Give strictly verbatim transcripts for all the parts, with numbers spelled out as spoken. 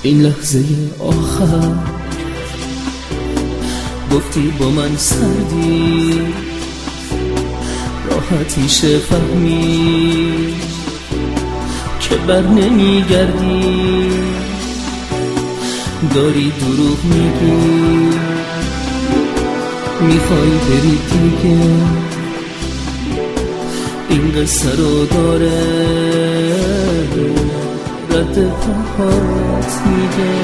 این لحظه آخر گفتی با من سردی راحت میشه فهمی که بر نمیگردی، داری دروغ میگی، میخوای بری دیگه، این قصه رو داره رد پاهات میگه.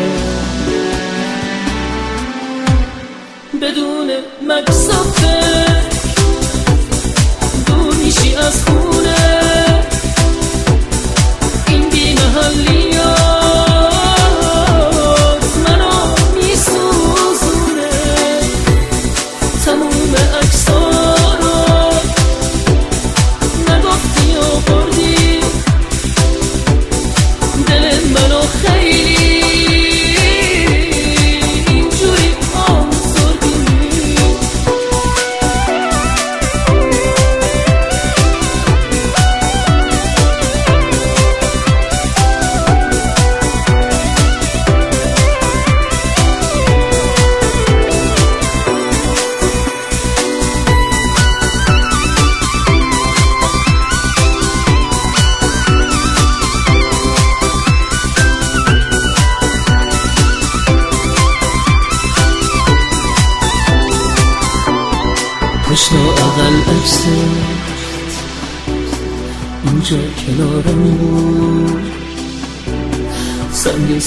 بدون مکس و فکر دور میشی از خونه، این بی محلیات منو میسوزونه، تموم عکس‌ها رو نگفتی و بردی دل منو خیلی اینجوری آزردی. کاش لااقل عکست اینجا کنارم بود، سنگ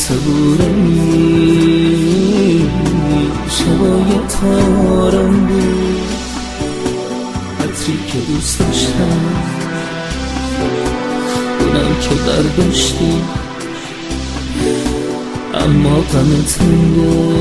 صبورمی شبای تارم بود، عطری که دوست داشتم اونم که برداشتی، اما غمت مونده